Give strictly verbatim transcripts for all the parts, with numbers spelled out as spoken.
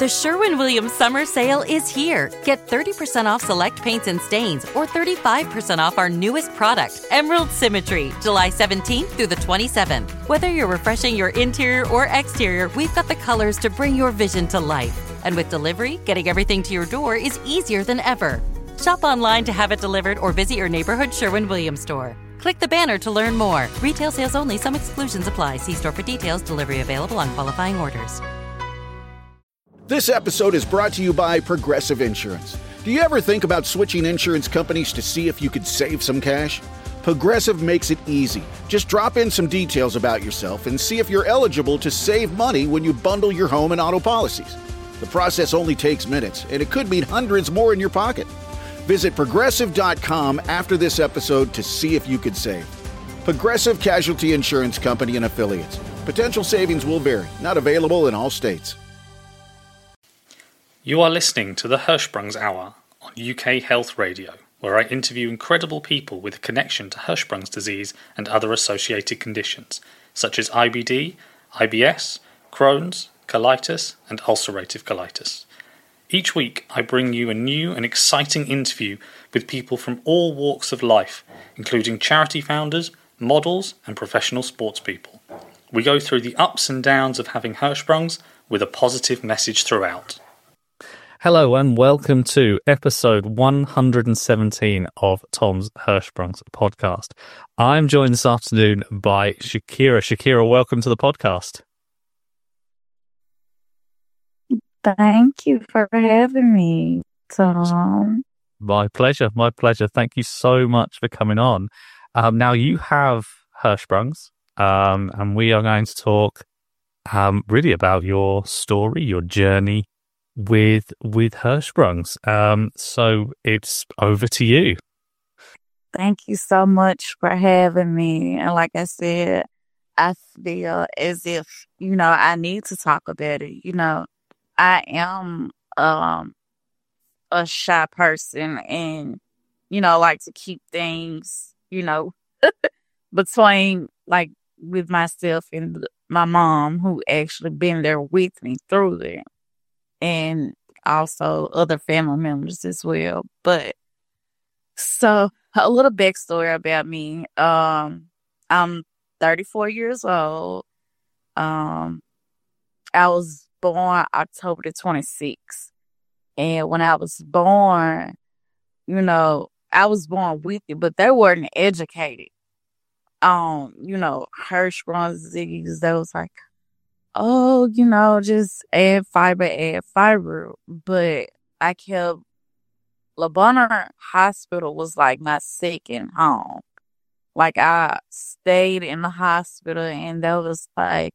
The Sherwin-Williams Summer Sale is here. Get thirty percent off select paints and stains or thirty-five percent off our newest product, Emerald Symmetry, July seventeenth through the twenty-seventh. Whether you're refreshing your interior or exterior, we've got the colors to bring your vision to life. And with delivery, getting everything to your door is easier than ever. Shop online to have it delivered or visit your neighborhood Sherwin-Williams store. Click the banner to learn more. Retail sales only. Some exclusions apply. See store for details. Delivery available on qualifying orders. This episode is brought to you by Progressive Insurance. Do you ever think about switching insurance companies to see if you could save some cash? Progressive makes it easy. Just drop in some details about yourself and see if you're eligible to save money when you bundle your home and auto policies. The process only takes minutes, and it could mean hundreds more in your pocket. Visit Progressive dot com after this episode to see if you could save. Progressive Casualty Insurance Company and Affiliates. Potential savings will vary. Not available in all states. You are listening to the Hirschsprung's Hour on U K Health Radio, where I interview incredible people with a connection to Hirschsprung's disease and other associated conditions, such as I B D, I B S, Crohn's, colitis, and ulcerative colitis. Each week, I bring you a new and exciting interview with people from all walks of life, including charity founders, models, and professional sports people. We go through the ups and downs of having Hirschsprungs with a positive message throughout. Hello and welcome to episode one hundred seventeen of Tom's Hirschsprungs podcast. I'm joined this afternoon by Shakira. Shakira, welcome to the podcast. Thank you for having me, Tom. My pleasure, my pleasure. Thank you so much for coming on. Um, now, you have Hirschsprungs, um, and we are going to talk um, really about your story, your journey with with Hirschsprungs. Um, so it's over to you. Thank you so much for having me. And like I said, I feel as if, you know, I need to talk about it, you know. I am um, a shy person and, you know, like to keep things, you know, between, like, with myself and my mom, who actually been there with me through it, and also other family members as well. But, so, a little backstory about me. Um, I'm thirty-four years old. Um, I was born October the twenty-sixth. And when I was born, you know, I was born with it, but they weren't educated on, you know, Hirschsprung's disease. They was like, oh, you know, just add fiber, add fiber. But I kept, Le Bonheur Hospital was like my second home. Like, I stayed in the hospital and they was like,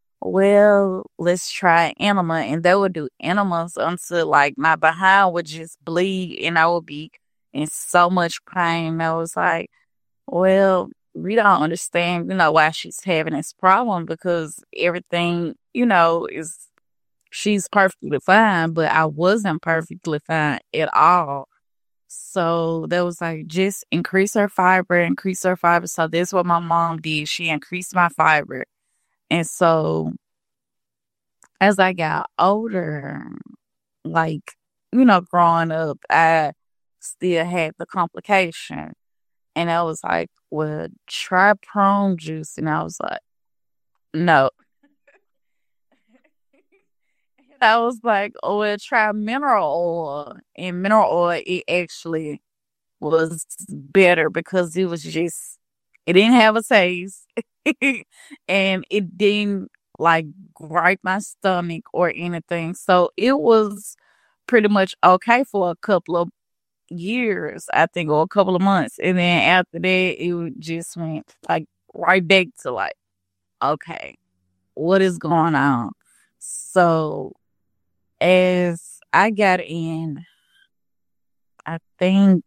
well, let's try enema. And they would do enemas until, like, my behind would just bleed and I would be in so much pain. I was like, well, we don't understand, you know, why she's having this problem, because everything, you know, is, she's perfectly fine, but I wasn't perfectly fine at all. So that was like, just increase her fiber, increase her fiber. So that's what my mom did. She increased my fiber. And so, as I got older, like, you know, growing up, I still had the complication. And I was like, well, try prune juice. And I was like, no. I was like, oh, well, try mineral oil. And mineral oil, it actually was better because it was just, it didn't have a taste. And it didn't like gripe my stomach or anything. So it was pretty much okay for a couple of years, I think, or a couple of months. And then after that, it just went like right back to like, okay, what is going on? So as I got in, I think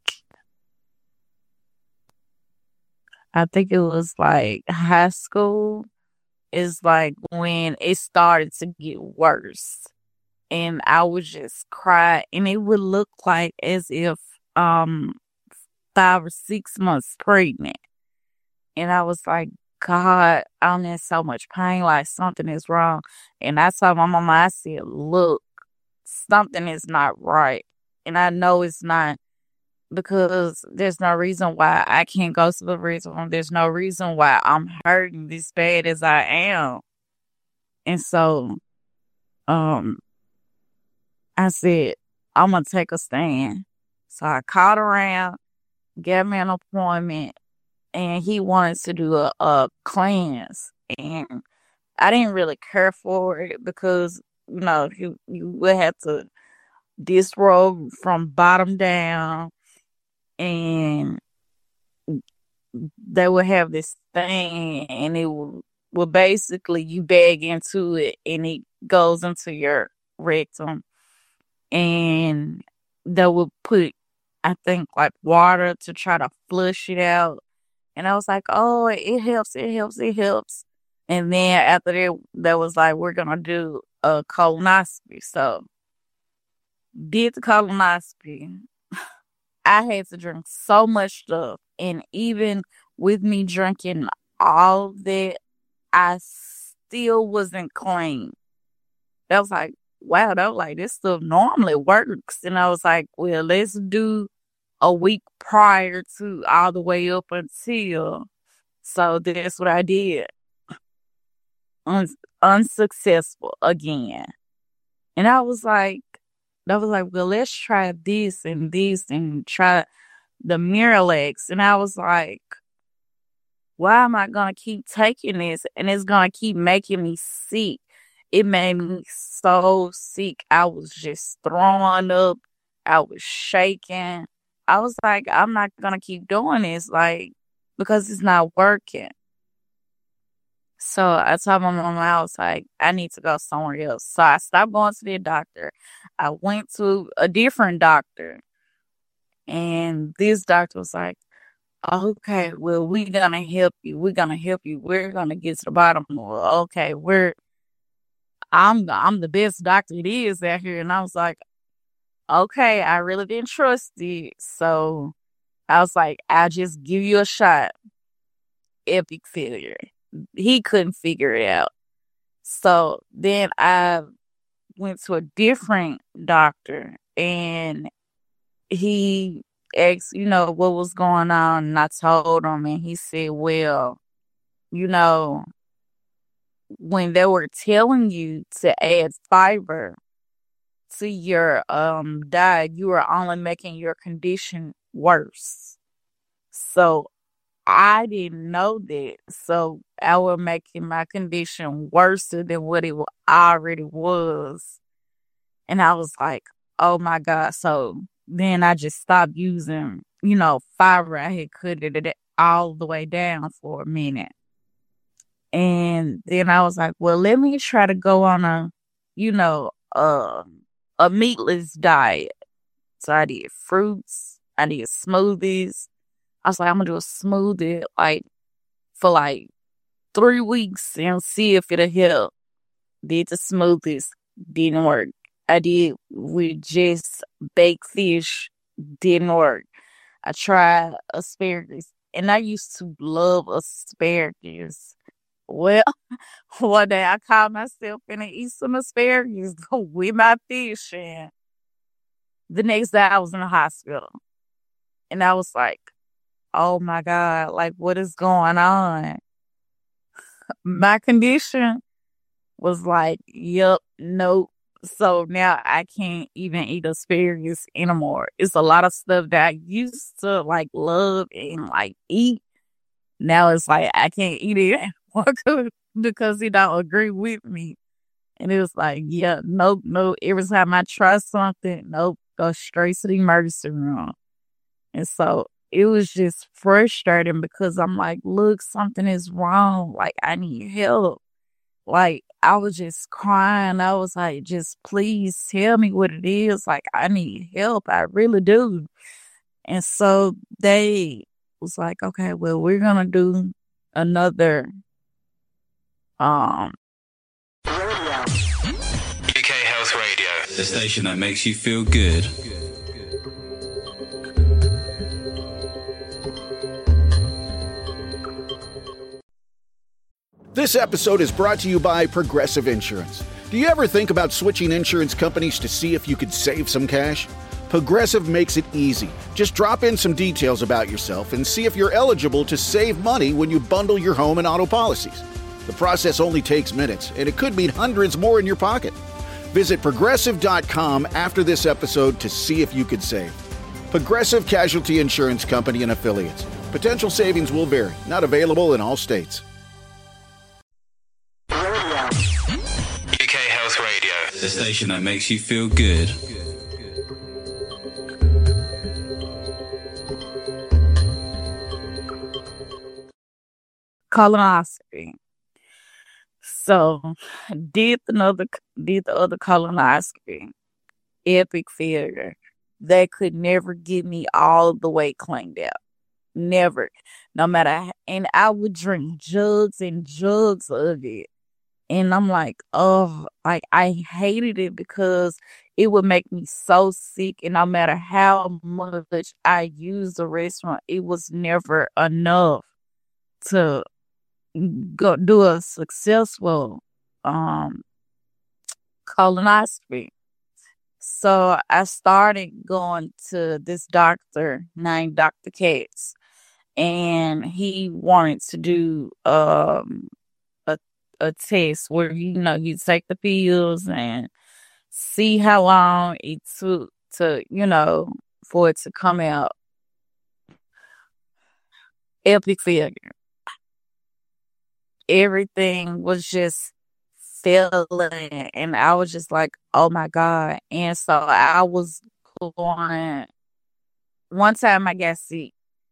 I think it was like high school is like when it started to get worse. And I would just cry, and it would look like as if um five or six months pregnant. And I was like, God, I'm in so much pain, like something is wrong. And I told my mama, I said, look, something is not right. And I know it's not, because there's no reason why I can't go to the restroom. There's no reason why I'm hurting this bad as I am. And so, um, I said, I'm going to take a stand. So I called around, got me an appointment, and he wanted to do a, a cleanse. And I didn't really care for it because, you know, you, you would have to disrobe from bottom down, and they would have this thing, and it will, will basically, you bag into it, and it goes into your rectum, and they would put, I think, like water to try to flush it out. And I was like, oh, it helps, it helps, it helps. And then after that, that was like, we're going to do a colonoscopy. So, did the colonoscopy. I had to drink so much stuff. And even with me drinking all that, I still wasn't clean. I was like, wow, that was like, this stuff normally works. And I was like, well, let's do a week prior to all the way up until. So that's what I did. Un- unsuccessful again. And I was like, I was like, well, let's try this and this and try the Miralax. And I was like, why am I going to keep taking this? And it's going to keep making me sick. It made me so sick. I was just throwing up. I was shaking. I was like, I'm not going to keep doing this, like, because it's not working. So I told my mom, I was like, I need to go somewhere else. So I stopped going to the doctor. I went to a different doctor. And this doctor was like, okay, well, we're going to help you. We're going to help you. We're going to get to the bottom of it. Okay, we're, I'm, I'm the best doctor it is out here. And I was like, okay, I really didn't trust it. So I was like, I'll just give you a shot. Epic failure. He couldn't figure it out. So then I went to a different doctor, and he asked, you know, what was going on. And I told him, and he said, well, you know, when they were telling you to add fiber to your um diet, you were only making your condition worse. So I didn't know that. So I was making my condition worse than what it already was. And I was like, oh my God. So then I just stopped using, you know, fiber. I had cut it all the way down for a minute. And then I was like, well, let me try to go on a, you know, uh, a meatless diet. So I did fruits. I did smoothies. I was like, I'm going to do a smoothie, like, for, like, three weeks and see if it'll help. Did the smoothies. Didn't work. I did with just baked fish. Didn't work. I tried asparagus. And I used to love asparagus. Well, one day I called myself in and eat some asparagus with my fish. And the next day I was in the hospital. And I was like, oh my God, like, what is going on? My condition was like, yep, nope. So now I can't even eat asparagus anymore. It's a lot of stuff that I used to like love and like eat. Now it's like I can't eat it anymore because he don't agree with me. And it was like, yeah, nope, nope. Every time I try something, nope, go straight to the emergency room. And so it was just frustrating because I'm like, look, something is wrong. Like, I need help. Like, I was just crying. I was like, just please tell me what it is. Like, I need help. I really do. And so they was like, okay, well, we're going to do another, um, U K Health Radio, the station that makes you feel good. This episode is brought to you by Progressive Insurance. Do you ever think about switching insurance companies to see if you could save some cash? Progressive makes it easy. Just drop in some details about yourself and see if you're eligible to save money when you bundle your home and auto policies. The process only takes minutes, and it could mean hundreds more in your pocket. Visit Progressive dot com after this episode to see if you could save. Progressive Casualty Insurance Company and Affiliates. Potential savings will vary. Not available in all states. U K Health Radio, the station that makes you feel good. Colonoscopy. So, did another did the other colonoscopy. Epic failure. They could never get me all the way cleaned out. Never. No matter. And I would drink jugs and jugs of it. And I'm like, oh, like I hated it because it would make me so sick. And no matter how much I used the restaurant, it was never enough to go do a successful um colonoscopy. So I started going to this doctor named Doctor Katz, and he wanted to do um a a test where you know you take the pills and see how long it took to you know for it to come out. Epic failure. Everything was just failing, and I was just like, oh my God. And so I was going, one time I got sick,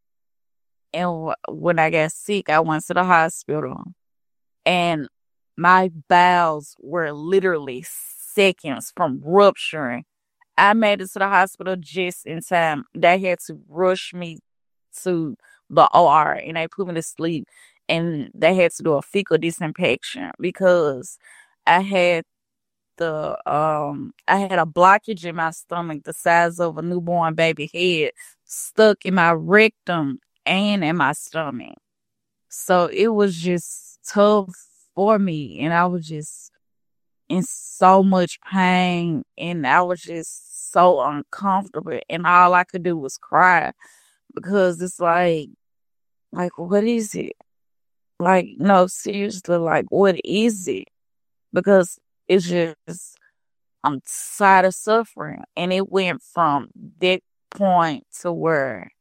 and w- when I got sick, I went to the hospital, and my bowels were literally seconds from rupturing. I made it to the hospital just in time. They had to rush me to the O R, and they put me to sleep. And they had to do a fecal disinfection because I had the um I had a blockage in my stomach the size of a newborn baby head stuck in my rectum and in my stomach. So it was just tough for me, and I was just in so much pain, and I was just so uncomfortable, and all I could do was cry because it's like, like what is it? Like, no, seriously, like, what is it? Because it's just, I'm tired of suffering. And it went from that point to where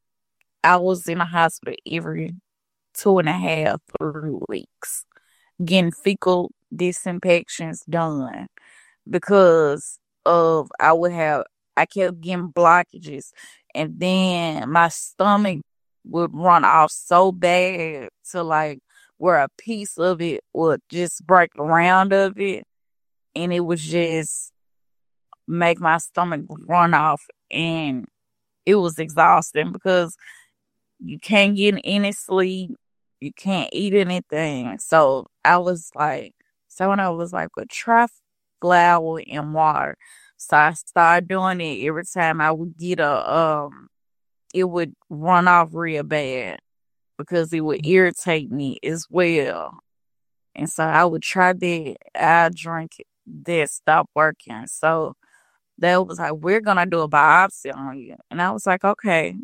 I was in the hospital every two and a half, three weeks, getting fecal disinfections done because of, I would have, I kept getting blockages. And then my stomach would run off so bad to like where a piece of it would just break the round of it, and it would just make my stomach run off, and it was exhausting because you can't get any sleep, you can't eat anything. So I was like, so when I was like, well, try flour and water. So I started doing it every time I would get a um. it would run off real bad because it would irritate me as well. And so I would try that. I drink it. That stopped working. So they was like, we're going to do a biopsy on you. And I was like, okay,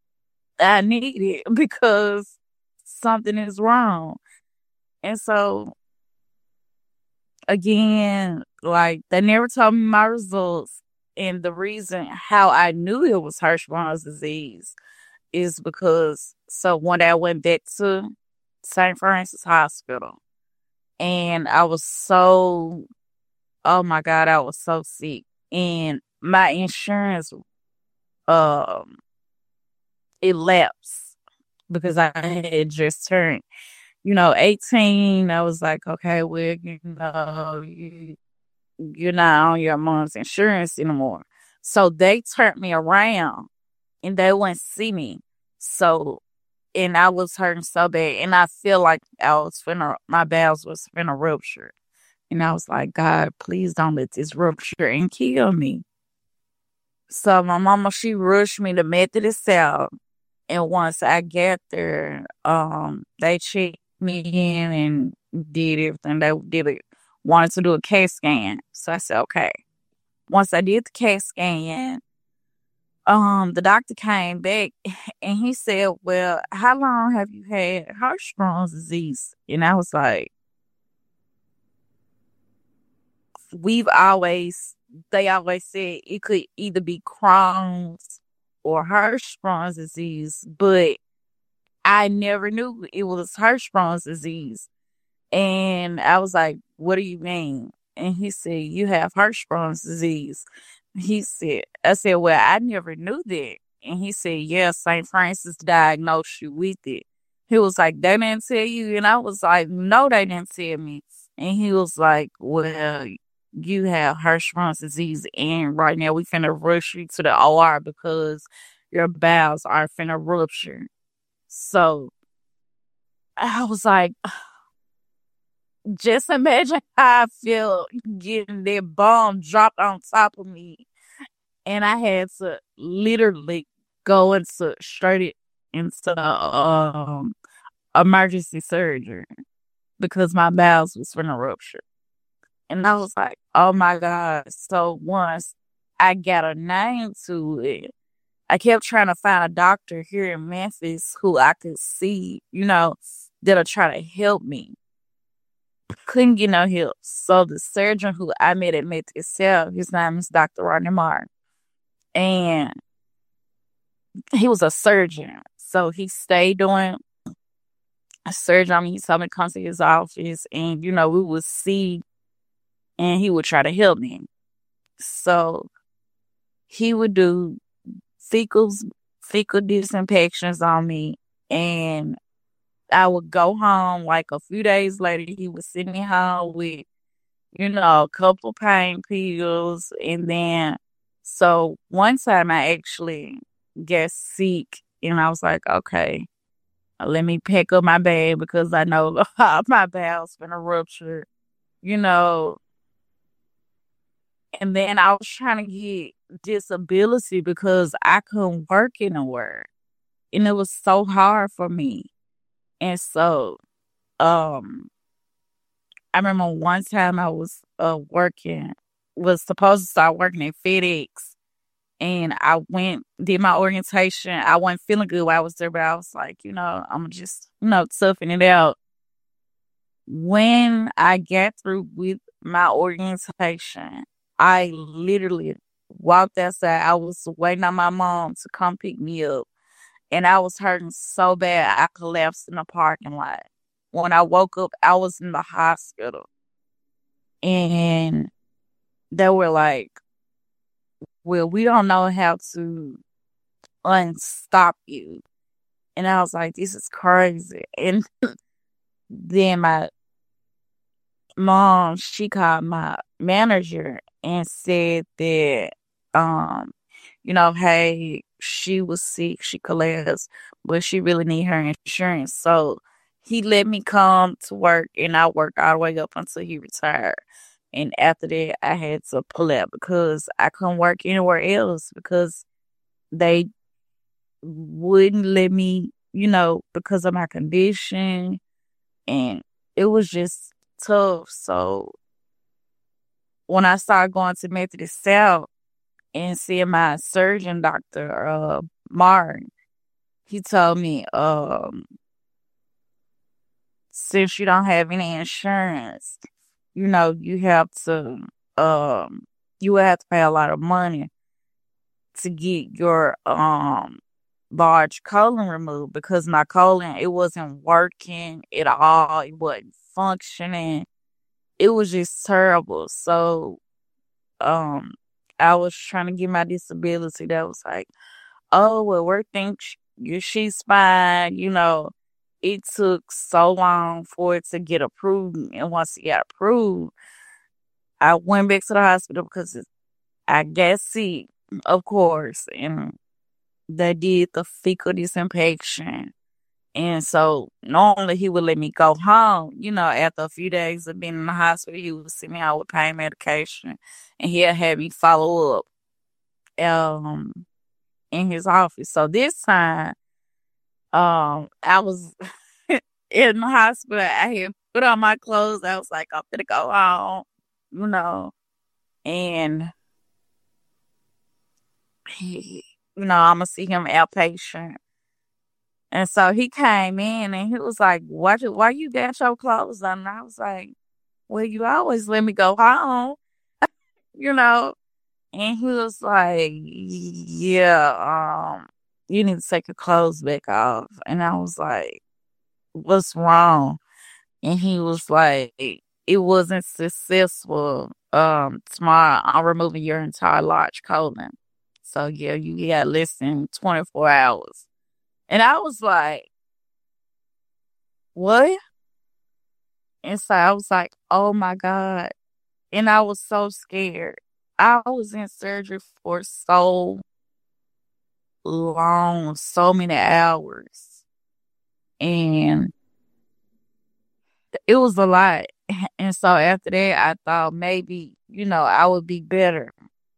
I need it because something is wrong. And so, again, like, they never told me my results. And the reason how I knew it was Hirschsprung's disease is because, so one day I went back to Saint Francis Hospital, and I was so, oh my God, I was so sick. And my insurance, um, it lapsed because I had just turned, you know, eighteen. I was like, okay, well, you know, you, you're not on your mom's insurance anymore. So they turned me around and they went see me. So, and I was hurting so bad, and I feel like I was finna, my bowels was finna rupture. And I was like, God, please don't let this rupture and kill me. So my mama, she rushed me to Methodist South. And once I got there, um, they checked me in and did everything. They did a wanted to do a CAT scan. So I said, okay. Once I did the CAT scan, um, the doctor came back and he said, well, how long have you had Hirschsprung's disease? And I was like, we've always, they always said it could either be Crohn's or Hirschsprung's disease, but I never knew it was Hirschsprung's disease. And I was like, what do you mean? And he said, you have Hirschsprung's disease. He said, I said, well, I never knew that. And he said, yeah, Saint Francis diagnosed you with it. He was like, they didn't tell you? And I was like, no, they didn't tell me. And he was like, well, you have Hirschsprung's disease, and right now we finna rush you to the O R because your bowels are finna rupture. So I was like, just imagine how I feel getting that bomb dropped on top of me. And I had to literally go into straight into um emergency surgery because my bowels was finna rupture. And I was like, oh my God. So once I got a name to it, I kept trying to find a doctor here in Memphis who I could see, you know, that'll try to help me. Couldn't get no help. So the surgeon who I met at Met itself, his name is Doctor Rodney Martin. And he was a surgeon. So he stayed doing a surgery on me. He told me to come to his office and, you know, we would see and he would try to help me. So he would do fecals, fecal disinfections on me, and I would go home. Like a few days later, he would send me home with, you know, a couple pain pills. And then, so one time I actually got sick, and I was like, okay, let me pack up my bag because I know my bowels been a rupture, you know. And then I was trying to get disability because I couldn't work anywhere. And it was so hard for me. And so, um, I remember one time I was uh, working, was supposed to start working at FedEx. And I went, did my orientation. I wasn't feeling good while I was there, but I was like, you know, I'm just, you know, toughing it out. When I got through with my orientation, I literally walked outside. I was waiting on my mom to come pick me up. And I was hurting so bad, I collapsed in the parking lot. When I woke up, I was in the hospital. And they were like, well, we don't know how to unstop you. And I was like, this is crazy. And then my mom, she called my manager and said that, um, you know, hey, she was sick, she collapsed, but she really need her insurance. So he let me come to work, and I worked all the way up until he retired. And after that, I had to pull out because I couldn't work anywhere else because they wouldn't let me, you know, because of my condition. And it was just tough. So when I started going to Methodist South and seeing my surgeon, Doctor Uh, Martin, he told me, um, since you don't have any insurance, you know, you have to, um, you would have to pay a lot of money to get your um large colon removed because my colon, it wasn't working at all. It wasn't functioning. It was just terrible. So, um, I was trying to get my disability. That was like, oh, well, we think sh- she's fine. You know, it took so long for it to get approved. And once it got approved, I went back to the hospital because I got sick, of course. And they did the fecal disinfection. And so normally he would let me go home, you know, after a few days of being in the hospital. He would send me out with pain medication, and he'll have me follow up um in his office. So this time, um, I was in the hospital. I had put on my clothes. I was like, I'm gonna go home, you know, and he, you know, I'm gonna see him outpatient. And so he came in and he was like, why, you- why you got your clothes on? And I was like, well, you always let me go home, you know. And he was like, yeah, um, you need to take your clothes back off. And I was like, what's wrong? And he was like, it wasn't successful. Um, tomorrow I'm removing your entire large colon. So yeah, you got less than twenty-four hours. And I was like, what? And so I was like, oh my God. And I was so scared. I was in surgery for so long, so many hours. And it was a lot. And so after that, I thought maybe, you know, I would be better.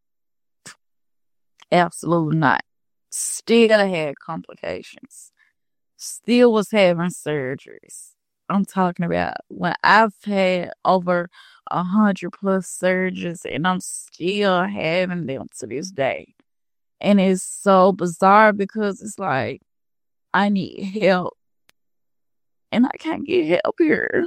Absolutely not. Still had complications. Still was having surgeries. I'm talking about when I've had over a hundred plus surgeries and I'm still having them to this day. And it's so bizarre because it's like, I need help and I can't get help here.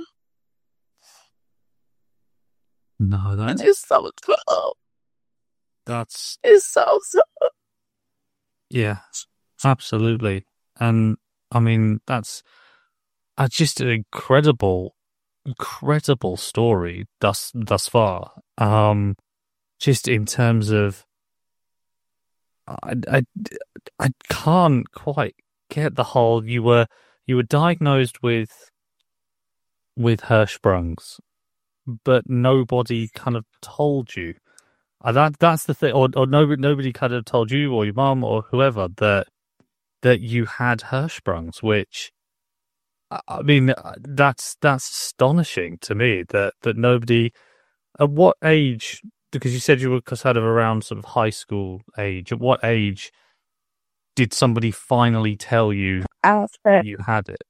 No, And that's it's so tough. that's It's so tough. yeah, absolutely. And I mean, that's uh, just an incredible, incredible story thus thus far. Um, just in terms of, I, I, I can't quite get the whole. You were you were diagnosed with with Hirschsprung's, but nobody kind of told you. Uh, that that's the thing, or or nobody nobody kind of told you or your mum or whoever that that you had Hirschsprung's, which I I mean uh, that's that's astonishing to me that that nobody. At what age? Because you said you were kind of around sort of high school age. At what age did somebody finally tell you I found, you had it?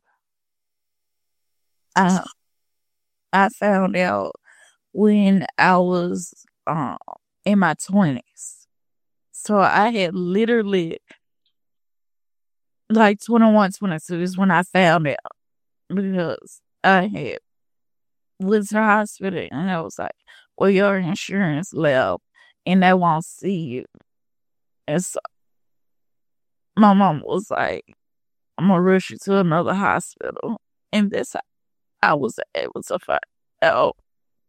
I, I found out when I was uh, in my twenties. So I had literally, like twenty-one, twenty-two is when I found out because I had went to the hospital and I was like, well, your insurance left and they won't see you. And so my mom was like, I'm going to rush you to another hospital. And that's how I was able to find out.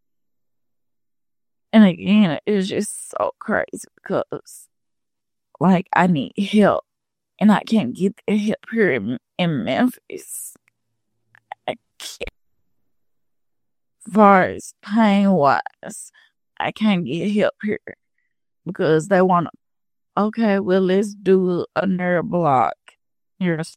And again, it's just so crazy because, like, I need help and I can't get the help here in, in Memphis. I can't. As far as pain wise, I can't get help here because they want to, okay, well, let's do a nerve block. Here's,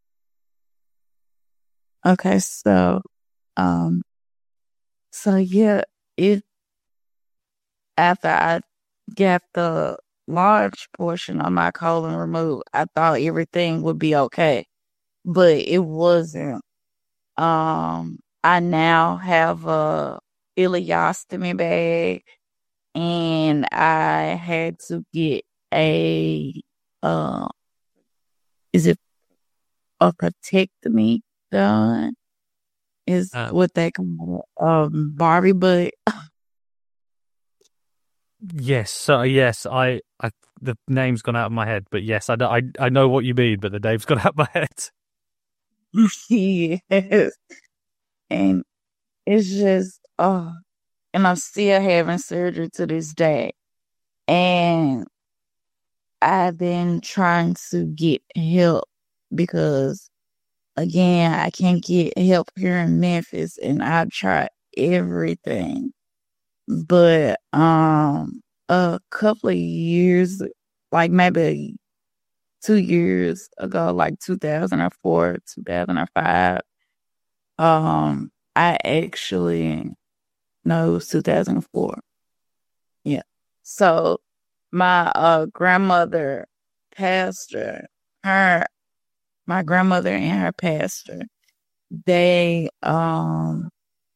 okay, so, um, so yeah, it, after I got the large portion of my colon removed, I thought everything would be okay, but it wasn't. Um, I now have a ileostomy bag, and I had to get a uh, is it a protectomy done? Is Uh, what they call um Barbie butt. yes, so yes, I, I the name's gone out of my head, but yes, I, know- I I know what you mean, but the name's gone out of my head. Yes, and it's just oh, and I'm still having surgery to this day, and I've been trying to get help because again, I can't get help here in Memphis, and I've tried everything. But um, a couple of years, like maybe two years ago, like two thousand four, two thousand five, um, I actually no, it was two thousand four. Yeah. So my uh grandmother pastor, her my grandmother and her pastor, they um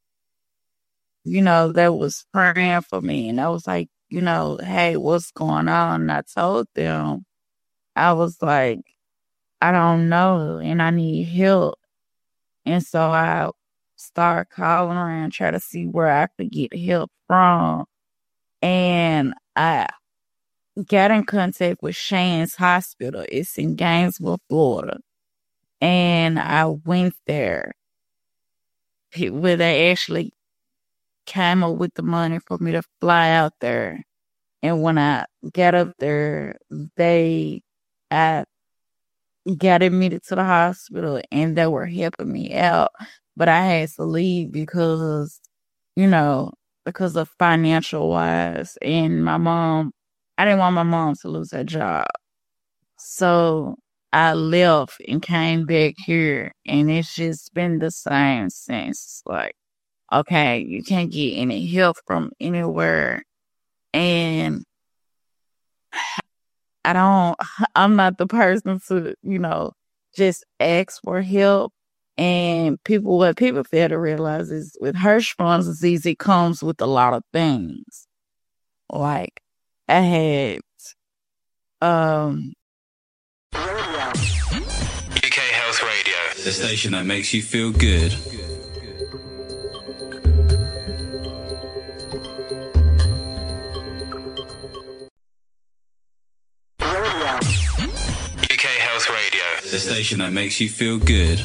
you know, that was praying for me. And I was like, you know, hey, what's going on? And I told them, I was like, I don't know, and I need help. And so I started calling around, trying to see where I could get help from. And I got in contact with Shands Hospital. It's in Gainesville, Florida. And I went there, where they actually came up with the money for me to fly out there. And when I got up there, they, I got admitted to the hospital and they were helping me out. But I had to leave because, you know, because of financial wise. And my mom, I didn't want my mom to lose her job. So I left and came back here, and it's just been the same since. Like, okay, you can't get any help from anywhere. And I don't, I'm not the person to, you know, just ask for help. And people, what people fail to realize is with Hirschsprung's disease, it comes with a lot of things. Like, I had, um, U K Health Radio, the station that makes you feel good. U K Health Radio, the station that makes you feel good.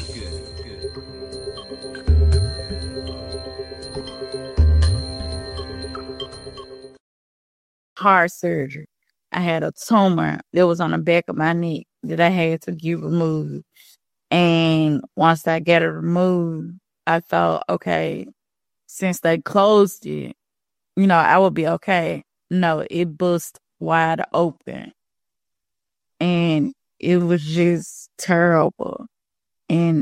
heart surgery. I had a tumor that was on the back of my neck that I had to get removed. And once I got it removed, I thought, okay, since they closed it, you know, I would be okay. No, it bust wide open. And it was just terrible. And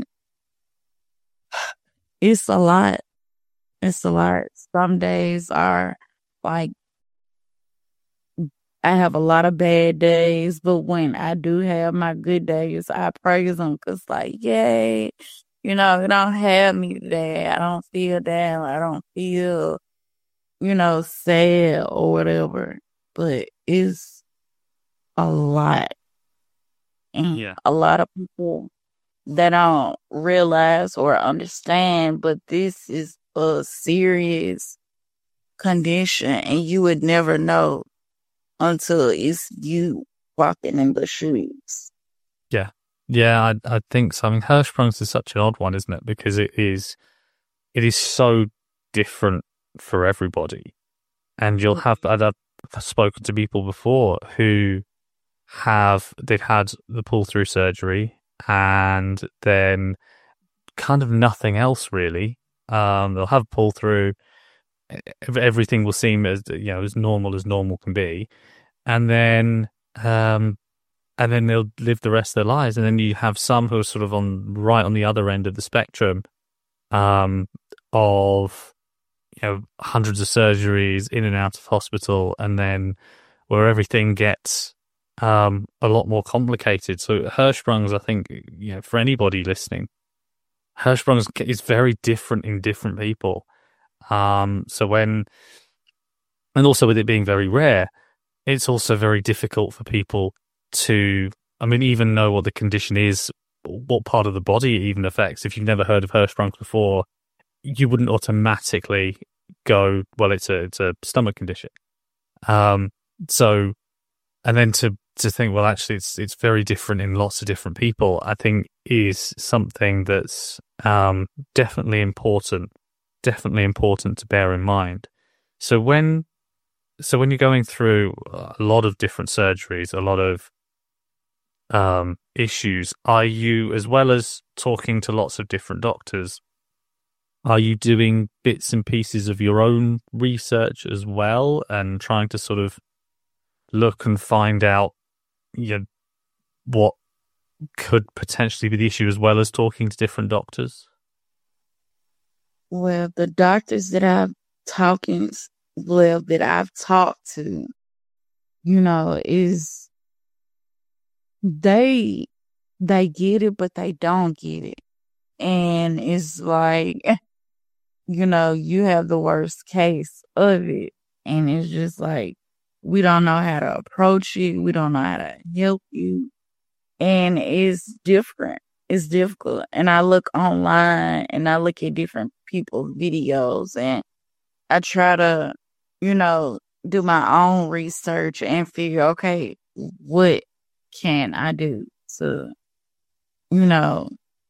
it's a lot. It's a lot. Some days are like, I have a lot of bad days, but when I do have my good days, I praise them because, like, yay, you know, you don't have me today. I don't feel down. I don't feel, you know, sad or whatever. But it's a lot. And Yeah. a lot of people that don't realize or understand, but this is a serious condition, and you would never know until it's you walking in the shoes. Yeah. Yeah, I I think so. I mean, Hirschsprung's is such an odd one, isn't it? Because it is it is so different for everybody. And you'll have, I've I've spoken to people before who have, they've had the pull-through surgery and then kind of nothing else really. Um, they'll have pull-through, everything will seem as, you know, as normal as normal can be, and then um and then they'll live the rest of their lives. And then you have some who are sort of on right on the other end of the spectrum, um of, you know, hundreds of surgeries, in and out of hospital, and then where everything gets um a lot more complicated. So Hirschsprung's, I think, you know, for anybody listening, Hirschsprung's is very different in different people. Um, so when, and also with it being very rare, it's also very difficult for people to, I mean, even know what the condition is, what part of the body it even affects. If you've never heard of Hirschsprung's before, you wouldn't automatically go, well, it's a, it's a stomach condition. Um, so, and then to, to think, well, actually it's, it's very different in lots of different people, I think is something that's, um, definitely important. Definitely important to bear in mind. So when, so when you're going through a lot of different surgeries, a lot of um, issues, are you, as well as talking to lots of different doctors, are you doing bits and pieces of your own research as well and trying to sort of look and find out, you know, what could potentially be the issue, as well as talking to different doctors? Well, the doctors that I've talking, well, that I've talked to, you know, is they they get it, but they don't get it, and it's like you know, you have the worst case of it. And it's just like, we don't know how to approach it. We don't know how to help you. And it's different. It's difficult. And I look online and I look at different people's videos and I try to, you know, do my own research and figure, okay, what can I do to, you know,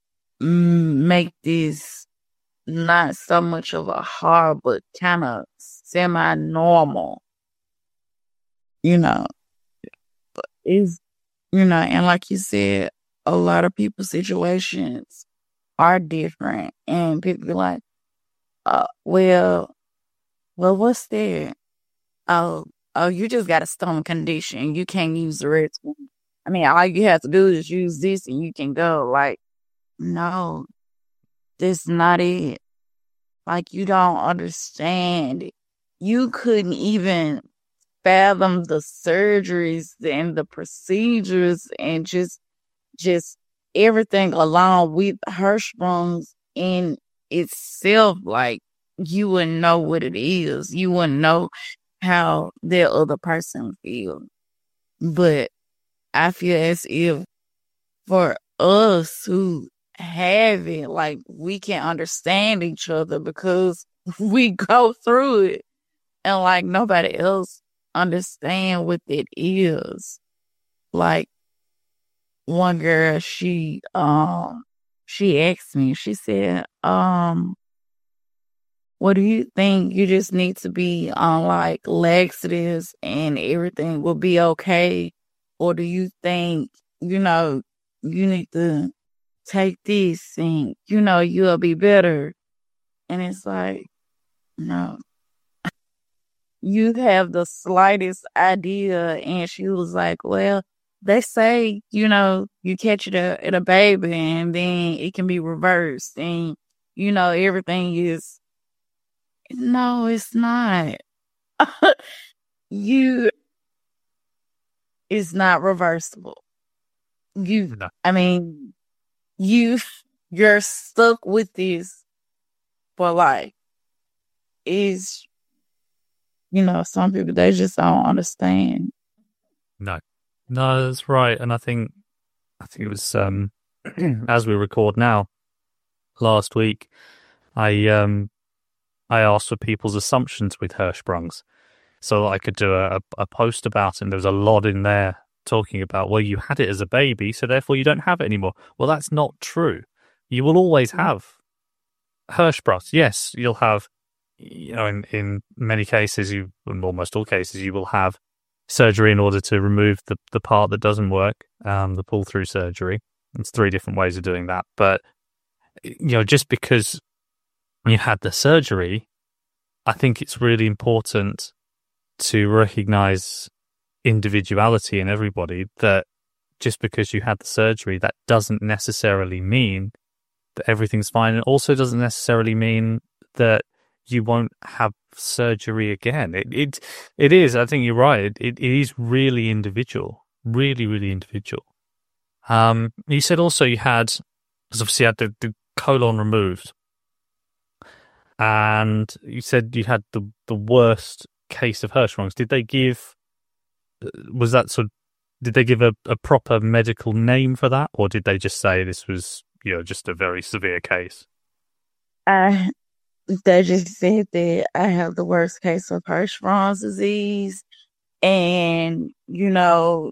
make this not so much of a hard, but kind of semi-normal, you know. But it's, you know, and like you said, a lot of people's situations are different. And people be like, uh, well, well, what's there? Oh, oh, you just got a stomach condition. You can't use the rest one. I mean, all you have to do is use this and you can go. Like, no, that's not it. Like, you don't understand it. You couldn't even fathom the surgeries and the procedures and just just everything along with Hirschsprung's in itself. Like, you wouldn't know what it is. You wouldn't know how the other person feels. But I feel as if for us who have it, like, we can understand each other because we go through it, and like nobody else understand what it is. Like, one girl, she um she asked me, she said, um, what do you think? You just need to be on like laxatives and everything will be okay? Or do you think, you know, you need to take this and, you know, you'll be better? And it's like, no. You have the slightest idea. And she was like, well, they say, you know, you catch it at a baby and then it can be reversed. And, you know, everything is, no, it's not. you, it's not reversible. You, No. I mean, you, you're stuck with this for life. Is, you know, some people, they just don't understand. No, no, that's right. And I think, I think it was, um, as we record now, last week, I, um, I asked for people's assumptions with Hirschsprung's so that I could do a, a post about it. And there was a lot in there talking about, well, you had it as a baby, so therefore you don't have it anymore. Well, that's not true. You will always have Hirschsprung's. Yes, you'll have, you know, in, in many cases, you, in almost all cases, you will have surgery in order to remove the, the part that doesn't work, um, the pull-through surgery. There's three different ways of doing that. But, you know, just because you had the surgery, I think it's really important to recognize individuality in everybody, that just because you had the surgery, that doesn't necessarily mean that everything's fine. It also doesn't necessarily mean that you won't have surgery again. It it, it is, I think you're right, it, it is really individual, really, really individual. Um, you said also you had, because obviously you had the, the colon removed, and you said you had the, the worst case of Hirschsprung's. Did they give, was that sort of, did they give a, a proper medical name for that, or did they just say this was, you know, just a very severe case? I, they just said that I have the worst case of Hirschsprung's disease. And, you know,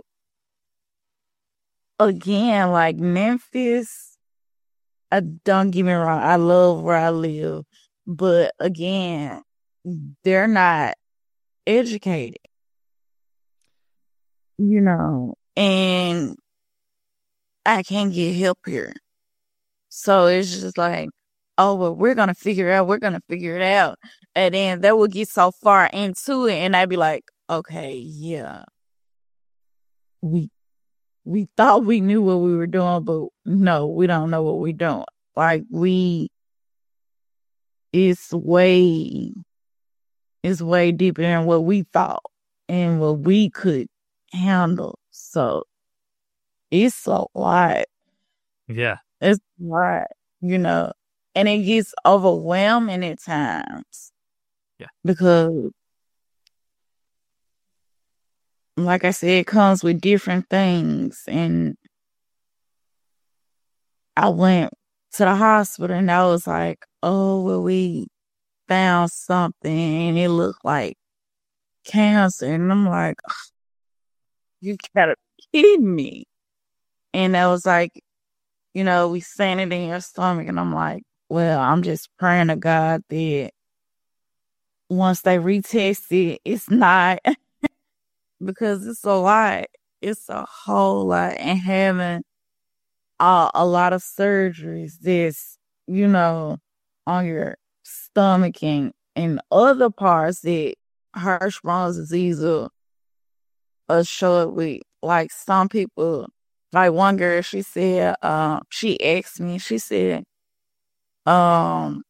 again, like Memphis, I, don't get me wrong, I love where I live. But again, they're not educated, you know, and I can't get help here. So it's just like, oh, well, we're going to figure it out. We're going to figure it out. And then they will get so far into it. And I'd be like, okay, yeah, we, we thought we knew what we were doing, but no, we don't know what we're doing. Like, we, it's way, it's way deeper than what we thought and what we could handle. So it's a lot. Yeah. It's a lot, you know. And it gets overwhelming at times. Yeah. Because, like I said, it comes with different things. And I went to the hospital and I was like, oh, well, we found something and it looked like cancer. And I'm like, you gotta be kidding me. And I was like, you know, we sent it in your stomach. And I'm like, well, I'm just praying to God that once they retest it, it's not, because it's a lot. It's a whole lot. And having uh, a lot of surgeries that's, you know, on your stomach and, and other parts that Hirschsprung's disease will, will show it with. Like some people, like one girl, she said, uh, she asked me, she said, um,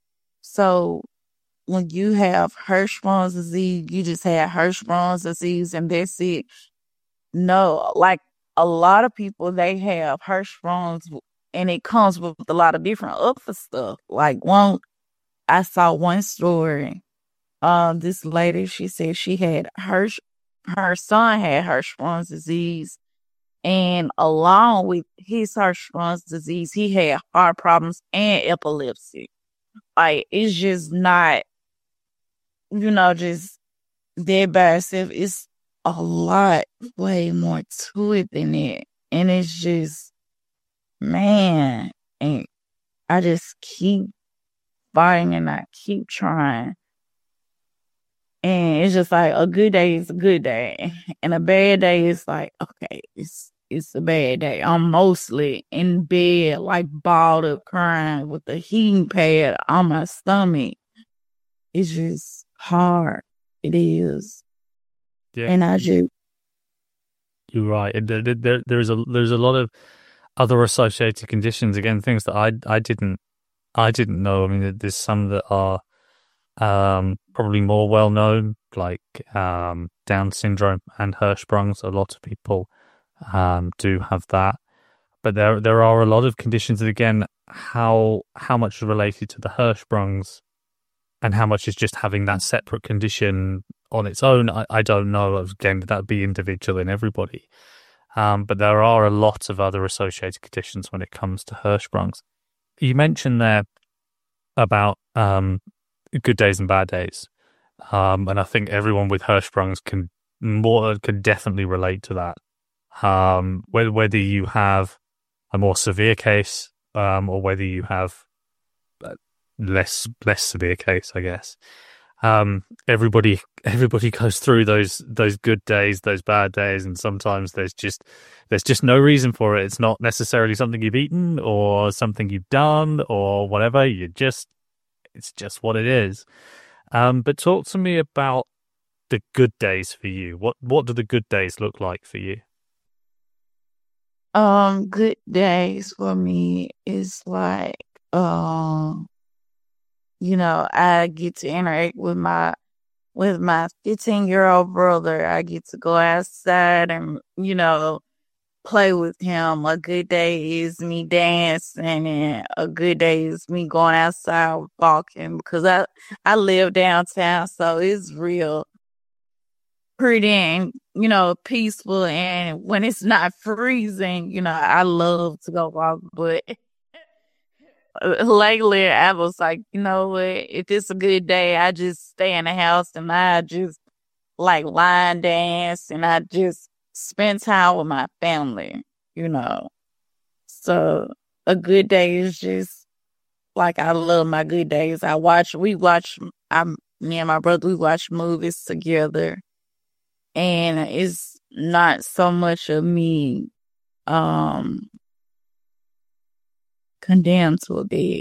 so when you have Hirschsprung's disease, you just have Hirschsprung's disease and that's it. No, like a lot of people, they have Hirschsprung's and it comes with a lot of different other stuff. Like one, I saw one story. Um, this lady, she said she had Hirsch, her son had Hirschsprung's disease, and along with his Hirschsprung's disease, he had heart problems and epilepsy. Like it's just not, you know, just that by itself. It's a lot, way more to it than that, and it's just, man, and I just keep fighting and I keep trying. And it's just like a good day is a good day. And a bad day is like, okay, it's it's a bad day. I'm mostly in bed, like balled up crying with the heating pad on my stomach. It's just hard. It is. Yeah. And I just... You're right. There, there, there's a there's a lot of other associated conditions. Again, things that I I didn't I didn't know. I mean, there's some that are um, probably more well known, like um, Down syndrome and Hirschsprung's. A lot of people um, do have that, but there there are a lot of conditions that, again, how how much is related to the Hirschsprung's and how much is just having that separate condition on its own, I, I don't know. Again, that would be individual in everybody. Um, but there are a lot of other associated conditions when it comes to Hirschsprung's. You mentioned there about um, good days and bad days. Um, and I think everyone with Hirschsprung's can more can definitely relate to that. Um, whether, whether you have a more severe case um, or whether you have less less severe case, I guess. Um, everybody everybody goes through those those good days, those bad days, and sometimes there's just there's just no reason for it. It's not necessarily something you've eaten or something you've done or whatever. You just it's just what it is. Um, but talk to me about the good days for you. What what do the good days look like for you? Um, good days for me is like, um, you know, I get to interact with my with my fifteen year old brother. I get to go outside and, you know, play with him. A good day is me dancing, and a good day is me going outside walking, because I I live downtown, so it's real pretty and, you know, peaceful. And when it's not freezing, you know, I love to go walk. But lately, I was like, you know what? If it's a good day, I just stay in the house and I just like line dance and I just spend time with my family, you know. So a good day is just like, I love my good days. I watch, we watch, I, me and my brother, we watch movies together. And it's not so much of me um, condemned to a bed,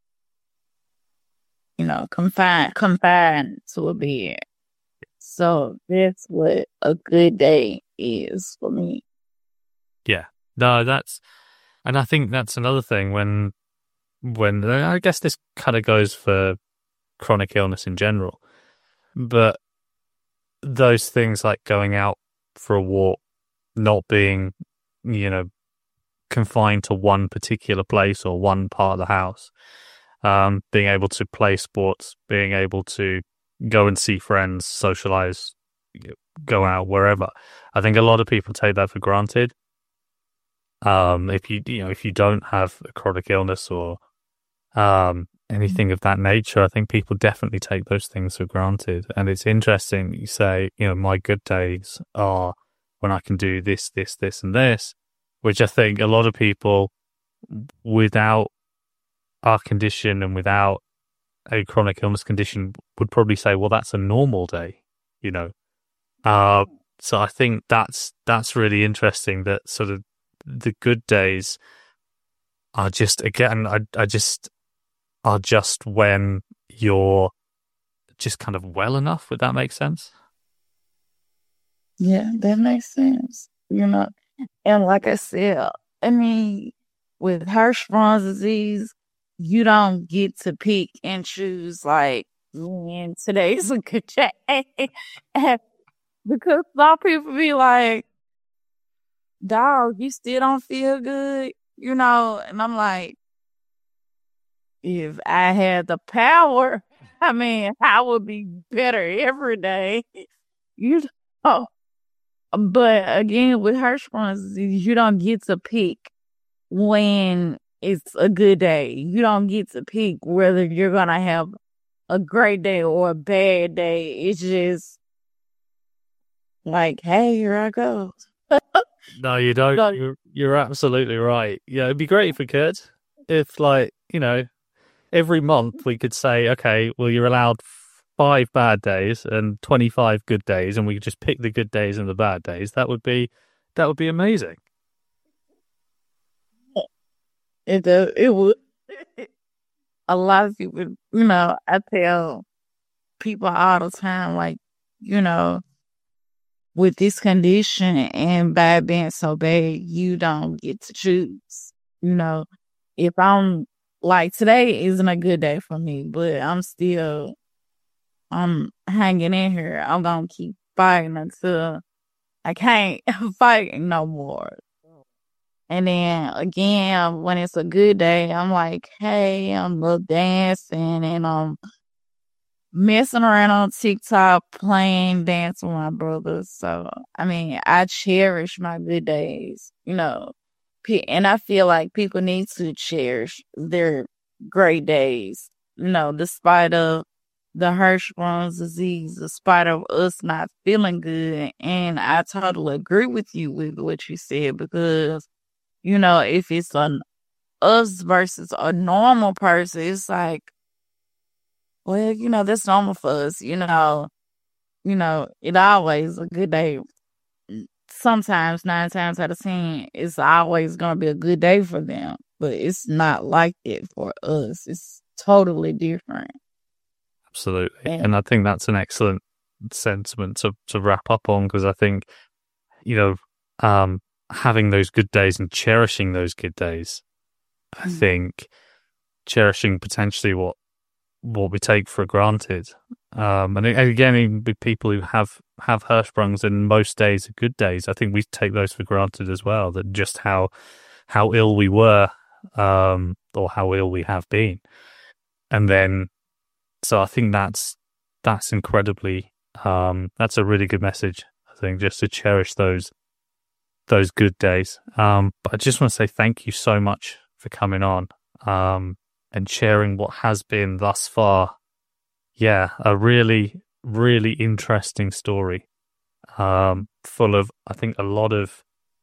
you know, confined, confined to a bed. So that's what a good day is for me. Yeah, no, that's, and I think that's another thing when, when I guess this kind of goes for chronic illness in general, but those things like going out for a walk, not being, you know, confined to one particular place or one part of the house, Um, being able to play sports, being able to go and see friends, socialize, go out wherever. I think a lot of people take that for granted. Um, if you you know if you don't have a chronic illness or um, anything of that nature, I think people definitely take those things for granted. And it's interesting that you say, you know, my good days are when I can do this, this, this, and this, which I think a lot of people without our condition and without a chronic illness condition would probably say, well, that's a normal day, you know. Uh, so I think that's that's really interesting that sort of the good days are just, again, I, I just are just when you're just kind of well enough. Would that make sense? Yeah, that makes sense. You know, and like I said, I mean, with Hirschsprung's disease, you don't get to pick and choose like, man, today's a good day. Because some people be like, dog, you still don't feel good, you know? And I'm like, if I had the power, I mean, I would be better every day, you know? But again, with Hirschsprung's disease, you don't get to pick when it's a good day. You don't get to pick whether you're going to have a great day or a bad day. It's just like, hey, here I go. No, you don't. So- You're, you're absolutely right. Yeah, it'd be great if we could. If, like, you know, every month we could say, okay, well, you're allowed five bad days and twenty-five good days, and we could just pick the good days and the bad days. That would be, that would be amazing. It does. It would. A lot of people, you know, I tell people all the time, like, you know, with this condition and by being so bad, you don't get to choose. You know, if I'm like, today isn't a good day for me, but I'm still, I'm hanging in here. I'm gonna keep fighting until I can't fight no more. And then again, when it's a good day, I'm like, hey, I'm little dancing and I'm messing around on TikTok, playing dance with my brothers. So, I mean, I cherish my good days, you know. And I feel like people need to cherish their great days, you know, despite of the Hirschsprung's disease, despite of us not feeling good. And I totally agree with you with what you said, because you know, if it's an us versus a normal person, it's like, well, you know, that's normal for us. You know, you know, it always a good day. Sometimes nine times out of ten, it's always gonna be a good day for them. But it's not like it for us. It's totally different. Absolutely. And, And I think that's an excellent sentiment to, to wrap up on, because I think, you know, um, having those good days and cherishing those good days, I Mm. think cherishing potentially what what we take for granted. Um, and, and again, even with people who have, have Hirschsprung's and most days are good days, I think we take those for granted as well, that just how how ill we were, um, or how ill we have been. And then, so I think that's that's incredibly, um, that's a really good message, I think, just to cherish those those good days. Um, but I just want to say thank you so much for coming on, um, and sharing what has been thus far. Yeah, a really, really interesting story, um, full of, I think, a lot of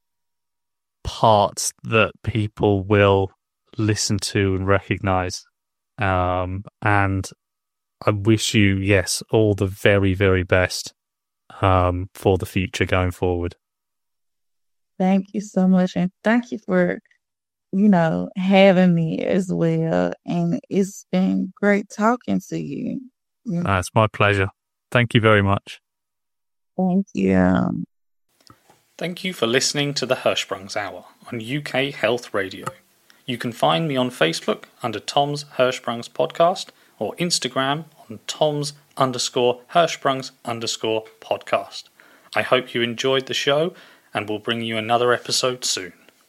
parts that people will listen to and recognize. Um, and I wish you, yes, all the very, very best, um, for the future going forward. Thank you so much. And thank you for, you know, having me as well. And it's been great talking to you. Mm, Uh, it's my pleasure. Thank you very much. Thank you. Thank you for listening to the Hirschsprung's Hour on U K Health Radio. You can find me on Facebook under Tom's Hirschsprung's Podcast, or Instagram on Tom's underscore Hirschsprung's underscore podcast. I hope you enjoyed the show, and we'll bring you another episode soon.